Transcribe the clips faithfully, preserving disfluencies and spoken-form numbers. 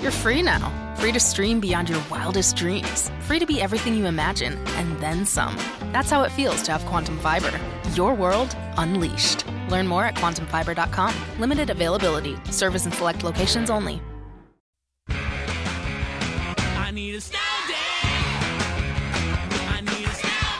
You're free now. Free to stream beyond your wildest dreams. Free to be everything you imagine, and then some. That's how it feels to have Quantum Fiber. Your world unleashed. Learn more at quantum fiber dot com. Limited availability. Service in select locations only. I need a snow day. I need a snow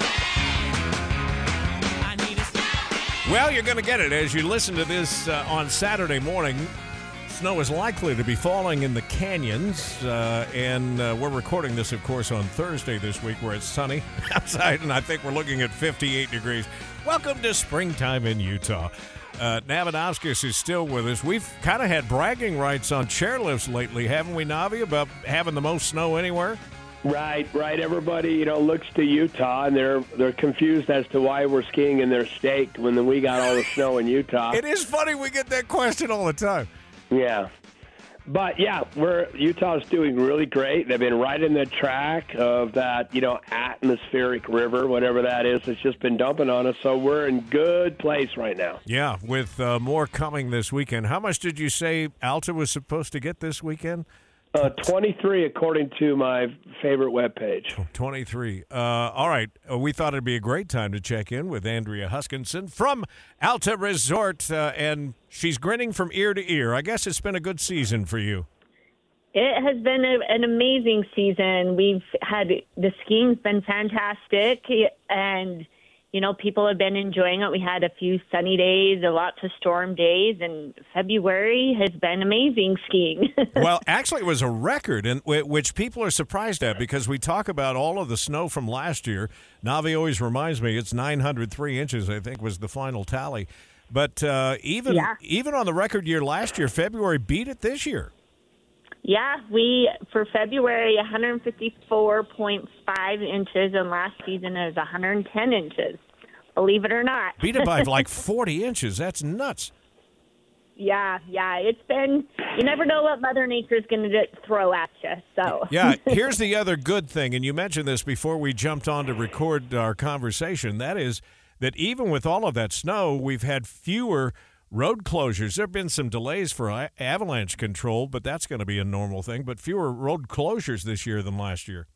day. I need a snow day. Well, you're going to get it as you listen to this uh, on Saturday morning. Snow is likely to be falling in the canyons, uh, and uh, we're recording this, of course, on Thursday this week where it's sunny outside, and I think we're looking at fifty-eight degrees. Welcome to springtime in Utah. Uh, Navadovskis is still with us. We've kind of had bragging rights on chairlifts lately, haven't we, Navi, about having the most snow anywhere? Right, right. Everybody, you know, looks to Utah, and they're they're confused as to why we're skiing in their state when we got all the snow in Utah. It is funny we get that question all the time. Yeah. But, yeah, we're Utah's doing really great. They've been right in the track of that, you know, atmospheric river, whatever that is. It's just been dumping on us, so we're in good place right now. Yeah, with uh, more coming this weekend. How much did you say Alta was supposed to get this weekend? Uh, twenty-three, according to my favorite webpage. twenty-three. Uh, all right. Uh, we thought it'd be a great time to check in with Andrea Huskinson from Alta Resort, uh, and she's grinning from ear to ear. I guess it's been a good season for you. It has been a, an amazing season. We've had the skiing's been fantastic, and you know, people have been enjoying it. We had a few sunny days, a lots of storm days, and February has been amazing skiing. Well, actually, it was a record, and which people are surprised at because we talk about all of the snow from last year. Navi always reminds me it's nine hundred three inches, I think, was the final tally. But uh, even yeah. even on the record year last year, February beat it this year. Yeah, we, for February, one hundred fifty-four point five inches, and last season it was one hundred ten inches, believe it or not. Beat it by like forty inches. That's nuts. Yeah, yeah, it's been, you never know what Mother Nature's going to throw at you, so. Yeah, here's the other good thing, and you mentioned this before we jumped on to record our conversation, that is that even with all of that snow, we've had fewer road closures. There have been some delays for avalanche control, but that's going to be a normal thing. But fewer road closures this year than last year.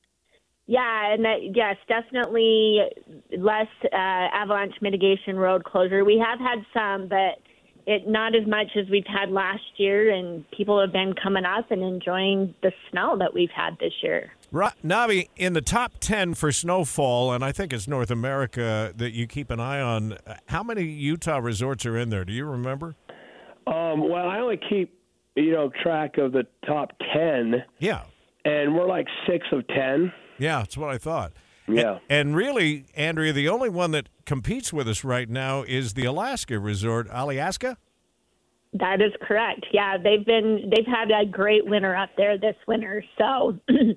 Yeah, and that, yes, definitely less uh, avalanche mitigation road closure. We have had some, but it not as much as we've had last year, and people have been coming up and enjoying the snow that we've had this year. Right, Navi, in the top ten for snowfall, and I think it's North America that you keep an eye on, how many Utah resorts are in there? Do you remember? Um, well, I only keep, you know, track of the top ten. Yeah. And we're like six of ten. Yeah, that's what I thought. Yeah. And, and really, Andrea, the only one that competes with us right now is the Alaska resort, Alyeska? That is correct. Yeah, they've been they've had a great winter up there this winter, so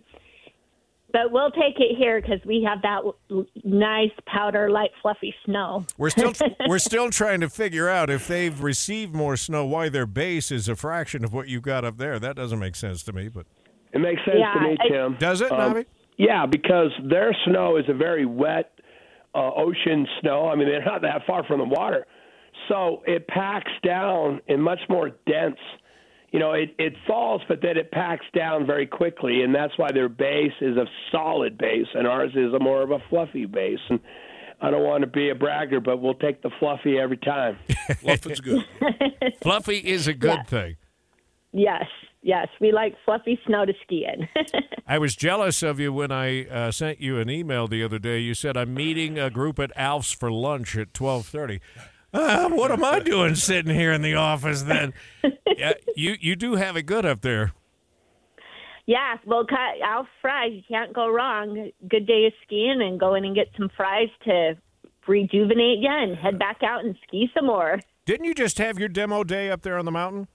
but we'll take it here because we have that nice powder, light, fluffy snow. We're still we're still trying to figure out if they've received more snow, why their base is a fraction of what you got up there. That doesn't make sense to me, but it makes sense yeah, to me, I, Tim. Does it, um, Navi? Yeah, because their snow is a very wet uh, ocean snow. I mean, they're not that far from the water, so it packs down and much more dense. You know, it, it falls, but then it packs down very quickly, and that's why their base is a solid base, and ours is a more of a fluffy base. And I don't want to be a bragger, but we'll take the fluffy every time. Fluffy's good. Fluffy is a good Yeah. thing. Yes, yes, we like fluffy snow to ski in. I was jealous of you when I uh, sent you an email the other day. You said, I'm meeting a group at Alf's for lunch at twelve thirty. Uh, what am I doing sitting here in the office then? Yeah, you, you do have it good up there. Yeah, well, cut Alf fries. You can't go wrong. Good day of skiing, and go in and get some fries to rejuvenate you and head back out and ski some more. Didn't you just have your demo day up there on the mountain?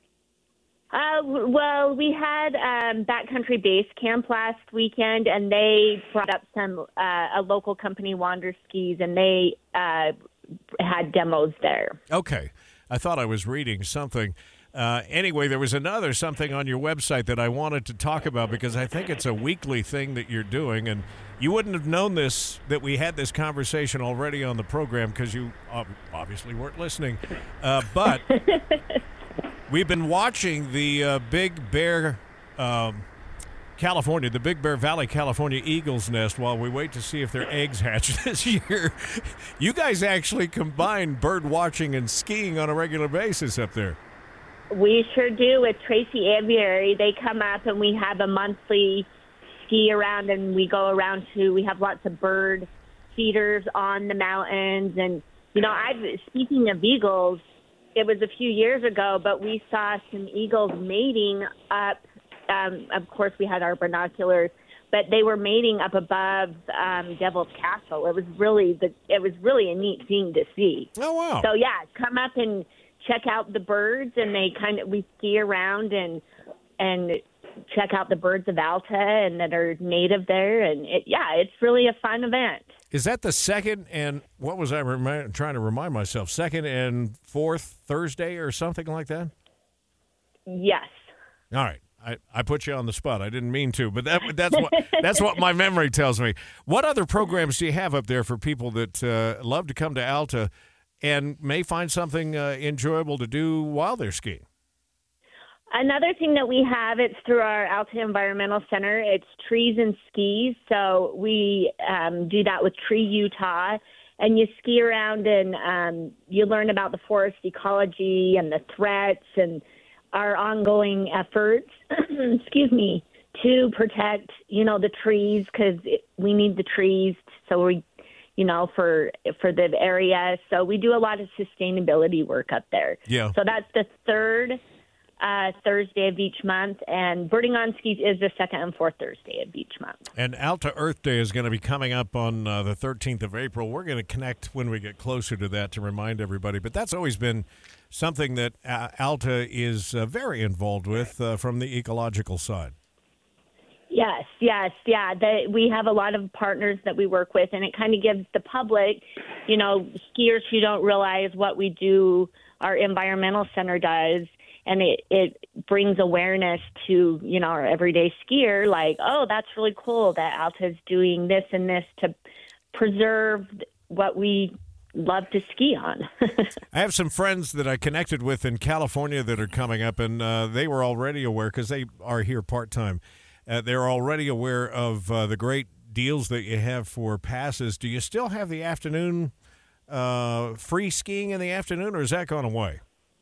Uh, well, we had um, Backcountry Base Camp last weekend, and they brought up some uh, a local company, Wander Skis, and they uh, had demos there. Okay. I thought I was reading something. Uh, anyway, there was another something on your website that I wanted to talk about because I think it's a weekly thing that you're doing, and you wouldn't have known this, that we had this conversation already on the program because you obviously weren't listening. Uh, but we've been watching the uh, Big Bear um, California, the Big Bear Valley, California Eagles Nest, while we wait to see if their eggs hatch this year. You guys actually combine bird watching and skiing on a regular basis up there. We sure do with Tracy Aviary. They come up and we have a monthly ski around, and we go around to, we have lots of bird feeders on the mountains. And, you know, I've, speaking of eagles, it was a few years ago, but we saw some eagles mating up. Um, of course, we had our binoculars, but they were mating up above um, Devil's Castle. It was really the, it was really a neat thing to see. Oh, wow. So, yeah, come up and check out the birds, and they kind of, we ski around and and check out the birds of Alta and that are native there. And, it, yeah, it's really a fun event. Is that the second and, what was I remi- trying to remind myself, second and fourth Thursday or something like that? Yes. All right. I, I put you on the spot. I didn't mean to, but that, that's what that's what my memory tells me. What other programs do you have up there for people that uh, love to come to Alta and may find something uh, enjoyable to do while they're skiing? Another thing that we have, it's through our Alta Environmental Center. It's Trees and Skis. So we um, do that with Tree Utah, and you ski around and um, you learn about the forest ecology and the threats and our ongoing efforts, excuse me, to protect, you know, the trees, because we need the trees. So we, you know, for for the area. So we do a lot of sustainability work up there. Yeah. So that's the third uh, Thursday of each month, and Birding on Skis is the second and fourth Thursday of each month. And Alta Earth Day is going to be coming up on uh, the thirteenth of April. We're going to connect when we get closer to that to remind everybody. But that's always been something that uh, Alta is uh, very involved with uh, from the ecological side. Yes, yes, yeah. The, we have a lot of partners that we work with, and it kind of gives the public, you know, skiers who don't realize what we do, our environmental center does, and it, it brings awareness to, you know, our everyday skier, like, oh, that's really cool that Alta's doing this and this to preserve what we love to ski on. I have some friends that I connected with in California that are coming up, and uh, they were already aware, because they are here part-time, uh, they're already aware of uh, the great deals that you have for passes. Do you still have the afternoon uh, free skiing in the afternoon, or has that gone away?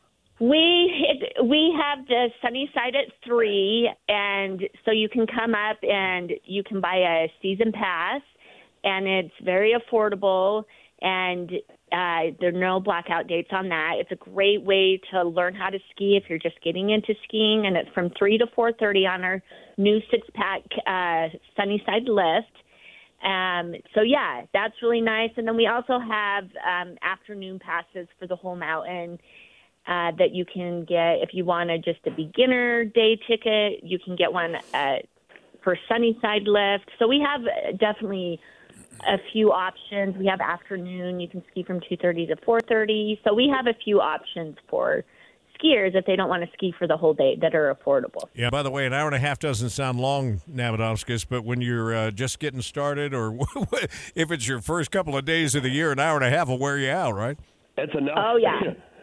We it, we have the Sunnyside at three, and so you can come up and you can buy a season pass, and it's very affordable. And uh, there are no blackout dates on that. It's a great way to learn how to ski if you're just getting into skiing, and it's from three to four thirty on our new six-pack uh, Sunnyside lift. Um, so, yeah, that's really nice. And then we also have um, afternoon passes for the whole mountain uh, that you can get. If you want a, just a beginner day ticket, you can get one uh, for Sunnyside lift. So we have definitely a few options. We have afternoon. You can ski from two thirty to four thirty. So we have a few options for skiers if they don't want to ski for the whole day that are affordable. Yeah, by the way, an hour and a half doesn't sound long, Nabadovskis, but when you're uh, just getting started, or if it's your first couple of days of the year, an hour and a half will wear you out, right? It's enough. Oh, yeah.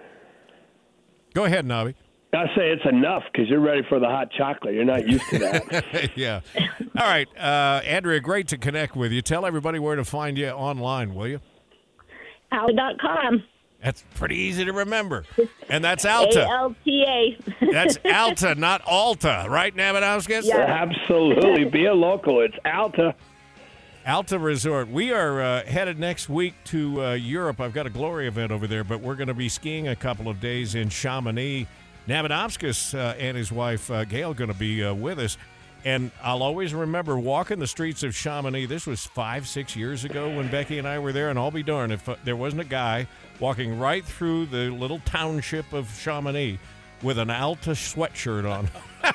Go ahead, Nobby. I say it's enough because you're ready for the hot chocolate. You're not used to that. Yeah. All right, uh, Andrea, great to connect with you. Tell everybody where to find you online, will you? Alta dot com. That's pretty easy to remember. And that's Alta. A L T A. That's Alta, not Alta, right, Nabadovskis? Yeah. Absolutely. Be a local. It's Alta. Alta Resort. We are uh, headed next week to uh, Europe. I've got a Glory event over there, but we're going to be skiing a couple of days in Chamonix. Nabadovskis uh, and his wife, uh, Gail, going to be uh, with us. And I'll always remember walking the streets of Chamonix. This was five, six years ago when Becky and I were there, and I'll be darned if uh, there wasn't a guy walking right through the little township of Chamonix with an Alta sweatshirt on.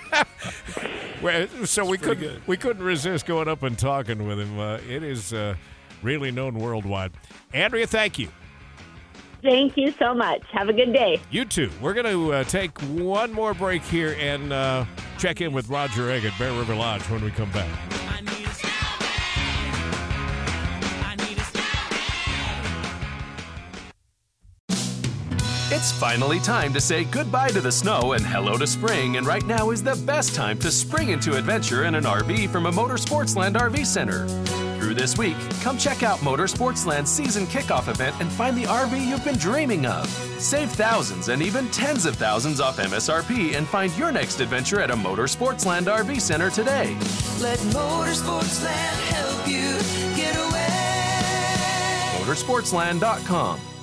So we couldn't, good. we couldn't resist going up and talking with him. Uh, it is uh, really known worldwide. Andrea, thank you. Thank you so much. Have a good day. You too. We're going to uh, take one more break here and uh, check in with Roger Egg at Bear River Lodge when we come back. I need a snowman. I need a snowman. It's finally time to say goodbye to the snow and hello to spring, and right now is the best time to spring into adventure in an R V from a Motorsportsland R V Center. Through this week, come check out Motorsportsland's season kickoff event and find the R V you've been dreaming of. Save thousands and even tens of thousands off M S R P and find your next adventure at a Motorsportsland R V Center today. Let Motorsportsland help you get away. Motorsportsland dot com.